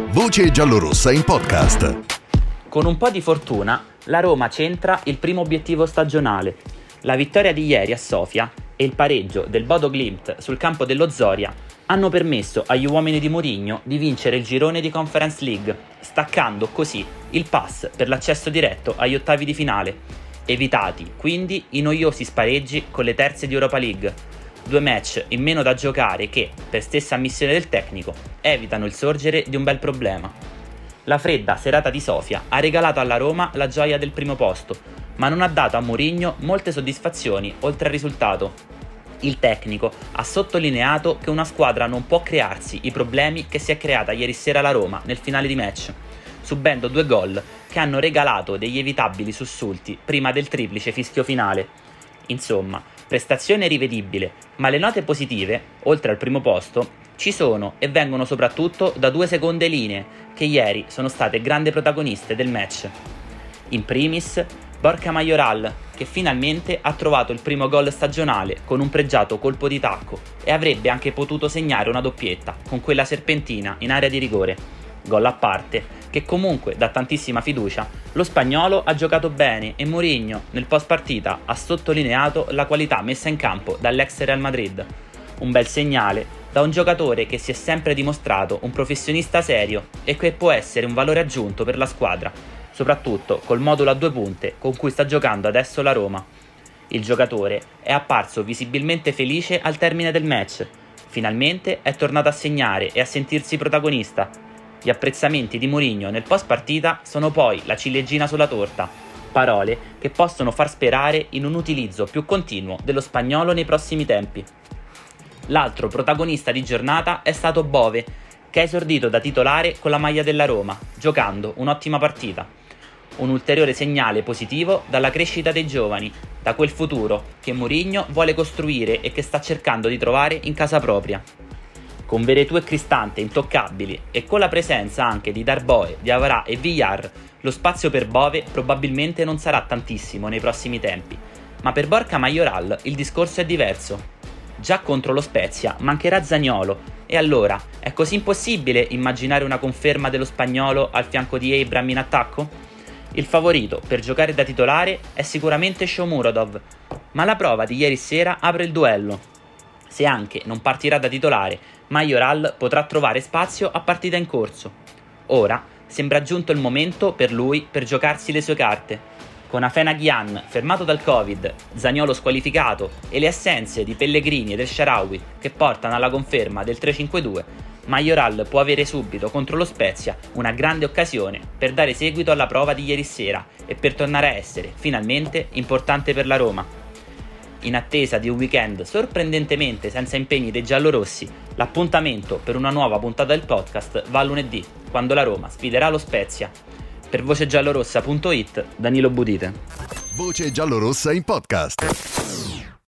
Voce giallorossa in podcast. Con un po' di fortuna, la Roma centra il primo obiettivo stagionale. La vittoria di ieri a Sofia e il pareggio del Bodo Glimt sul campo dello Zoria hanno permesso agli uomini di Mourinho di vincere il girone di Conference League, staccando così il pass per l'accesso diretto agli ottavi di finale, evitati quindi i noiosi spareggi con le terze di Europa League. 2 match in meno da giocare che, per stessa ammissione del tecnico, evitano il sorgere di un bel problema. La fredda serata di Sofia ha regalato alla Roma la gioia del primo posto, ma non ha dato a Mourinho molte soddisfazioni oltre al risultato. Il tecnico ha sottolineato che una squadra non può crearsi i problemi che si è creata ieri sera la Roma nel finale di match, subendo 2 gol che hanno regalato degli evitabili sussulti prima del triplice fischio finale. Insomma, prestazione rivedibile, ma le note positive, oltre al primo posto, ci sono e vengono soprattutto da 2 seconde linee che ieri sono state grandi protagoniste del match. In primis, Borja Mayoral, che finalmente ha trovato il primo gol stagionale con un pregiato colpo di tacco e avrebbe anche potuto segnare una doppietta con quella serpentina in area di rigore. Gol a parte, che comunque dà tantissima fiducia. Lo spagnolo ha giocato bene e Mourinho nel post partita ha sottolineato la qualità messa in campo dall'ex Real Madrid. Un bel segnale da un giocatore che si è sempre dimostrato un professionista serio e che può essere un valore aggiunto per la squadra, soprattutto col modulo a 2 punte con cui sta giocando adesso la Roma. Il giocatore è apparso visibilmente felice al termine del match. Finalmente è tornato a segnare e a sentirsi protagonista. Gli apprezzamenti di Mourinho nel post partita sono poi la ciliegina sulla torta, parole che possono far sperare in un utilizzo più continuo dello spagnolo nei prossimi tempi. L'altro protagonista di giornata è stato Bove, che ha esordito da titolare con la maglia della Roma, giocando un'ottima partita. Un ulteriore segnale positivo dalla crescita dei giovani, da quel futuro che Mourinho vuole costruire e che sta cercando di trovare in casa propria. Con Veretout e Cristante intoccabili e con la presenza anche di Darboe, Diawara e Villar, lo spazio per Bove probabilmente non sarà tantissimo nei prossimi tempi, ma per Borja Mayoral il discorso è diverso. Già contro lo Spezia mancherà Zaniolo e allora è così impossibile immaginare una conferma dello spagnolo al fianco di Abraham in attacco? Il favorito per giocare da titolare è sicuramente Shomurodov, ma la prova di ieri sera apre il duello. Se anche non partirà da titolare, Mayoral potrà trovare spazio a partita in corso. Ora sembra giunto il momento per lui per giocarsi le sue carte. Con Afena Gyan fermato dal Covid, Zaniolo squalificato e le assenze di Pellegrini e del Shaarawy che portano alla conferma del 3-5-2, Mayoral può avere subito contro lo Spezia una grande occasione per dare seguito alla prova di ieri sera e per tornare a essere, finalmente, importante per la Roma. In attesa di un weekend sorprendentemente senza impegni dei giallorossi, l'appuntamento per una nuova puntata del podcast va a lunedì, quando la Roma sfiderà lo Spezia. Per vocegiallorossa.it, Danilo Budite. Voce giallorossa in podcast.